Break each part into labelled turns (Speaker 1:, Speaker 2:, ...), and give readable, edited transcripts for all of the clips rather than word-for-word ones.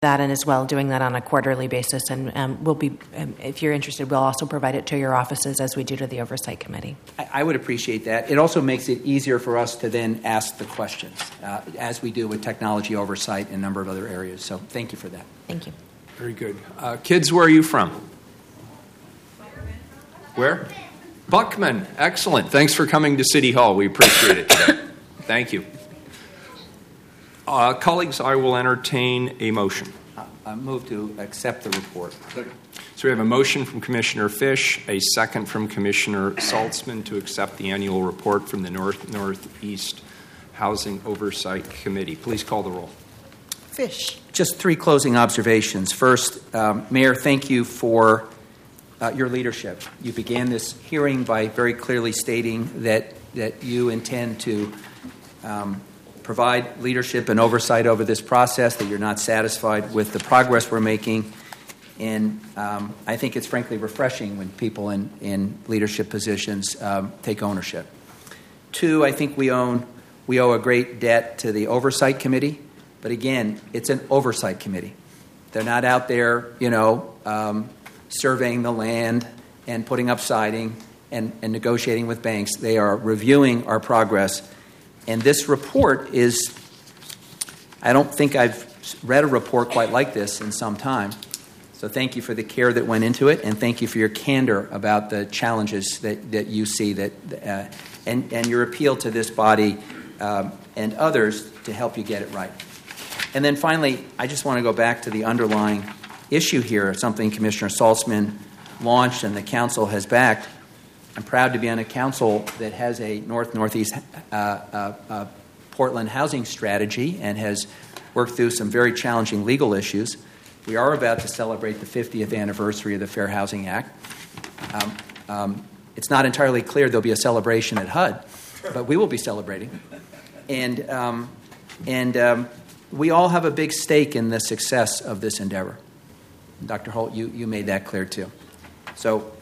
Speaker 1: that, and as well doing that on a quarterly basis. And we'll be, if you're interested, we'll also provide it to your offices as we do to the Oversight Committee.
Speaker 2: I would appreciate that. It also makes it easier for us to then ask the questions, as we do with technology oversight and a number of other areas. So thank you for that.
Speaker 1: Thank you.
Speaker 3: Very good. Kids, where are you from? Where? Buckman. Excellent. Thanks for coming to City Hall. We appreciate it today. Thank you. Colleagues, I will entertain a motion.
Speaker 2: I move to accept the report.
Speaker 3: So we have a motion from Commissioner Fish, a second from Commissioner Saltzman to accept the annual report from the Northeast Housing Oversight Committee. Please call the roll.
Speaker 2: Fish. Just 3 closing observations. First, Mayor, thank you for your leadership. You began this hearing by very clearly stating that you intend to provide leadership and oversight over this process, that you're not satisfied with the progress we're making. And I think it's frankly refreshing when people in leadership positions take ownership. 2, I think we owe a great debt to the Oversight Committee. But again, it's an oversight committee. They're not out there, surveying the land and putting up siding and negotiating with banks. They are reviewing our progress. And this report is, I don't think I've read a report quite like this in some time. So thank you for the care that went into it, and thank you for your candor about the challenges that you see, and your appeal to this body and others to help you get it right. And then finally, I just want to go back to the underlying issue here, something Commissioner Saltzman launched and the Council has backed. I'm proud to be on a council that has a Northeast Portland housing strategy and has worked through some very challenging legal issues. We are about to celebrate the 50th anniversary of the Fair Housing Act. It's not entirely clear there'll be a celebration at HUD, but we will be celebrating. And we all have a big stake in the success of this endeavor. Dr. Holt, you made that clear too. So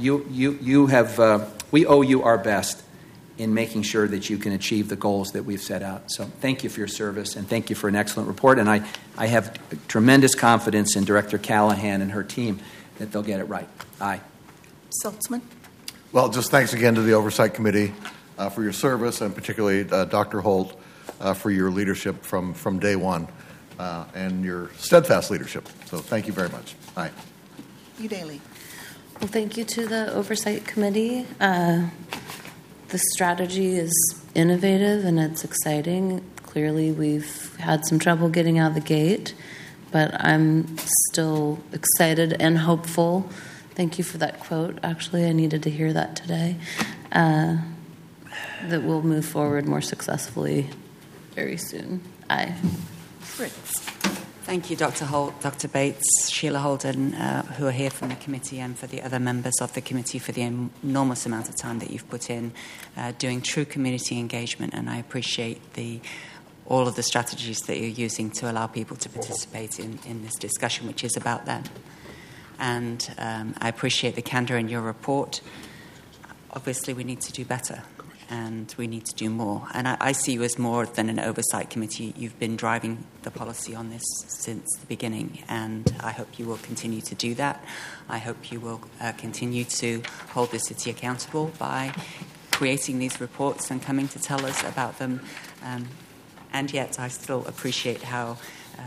Speaker 2: we owe you our best in making sure that you can achieve the goals that we've set out. So thank you for your service, and thank you for an excellent report. And I have tremendous confidence in Director Callahan and her team that they'll get it right. Aye.
Speaker 4: Saltzman?
Speaker 5: Well, just thanks again to the Oversight Committee for your service, and particularly Dr. Holt for your leadership from day one and your steadfast leadership. So thank you very much. Aye.
Speaker 4: Udaley.
Speaker 6: Well, thank you to the Oversight Committee. The strategy is innovative and it's exciting. Clearly, we've had some trouble getting out of the gate, but I'm still excited and hopeful. Thank you for that quote. Actually, I needed to hear that today. That we'll move forward more successfully very soon. Aye.
Speaker 4: Fritz.
Speaker 7: Thank you, Dr. Holt, Dr. Bates, Sheila Holden, who are here from the committee, and for the other members of the committee for the enormous amount of time that you've put in doing true community engagement. And I appreciate all of the strategies that you're using to allow people to participate in this discussion, which is about them. And I appreciate the candor in your report. Obviously, we need to do better, and we need to do more. And I see you as more than an oversight committee. You've been driving the policy on this since the beginning, and I hope you will continue to do that. I hope you will continue to hold the city accountable by creating these reports and coming to tell us about them. And yet I still appreciate how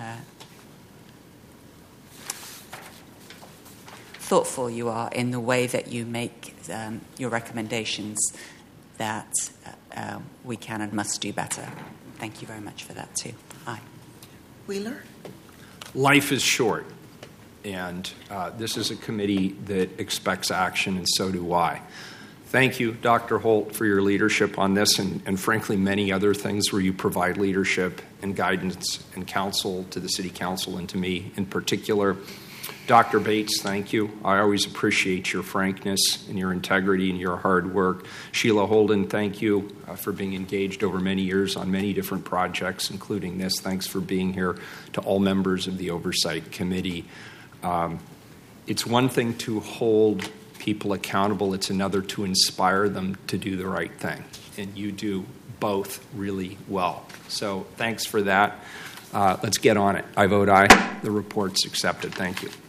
Speaker 7: thoughtful you are in the way that you make your recommendations that we can and must do better. Thank you very much for that too. Aye.
Speaker 4: Wheeler?
Speaker 3: Life is short, and this is a committee that expects action, and so do I. Thank you, Dr. Holt, for your leadership on this and frankly, many other things where you provide leadership and guidance and counsel to the City Council and to me in particular. Dr. Bates, thank you. I always appreciate your frankness and your integrity and your hard work. Sheila Holden, thank you for being engaged over many years on many different projects, including this. Thanks for being here. To all members of the Oversight Committee. It's one thing to hold people accountable. It's another to inspire them to do the right thing. And you do both really well. So thanks for that. let's get on it. I vote aye. The report's accepted. Thank you.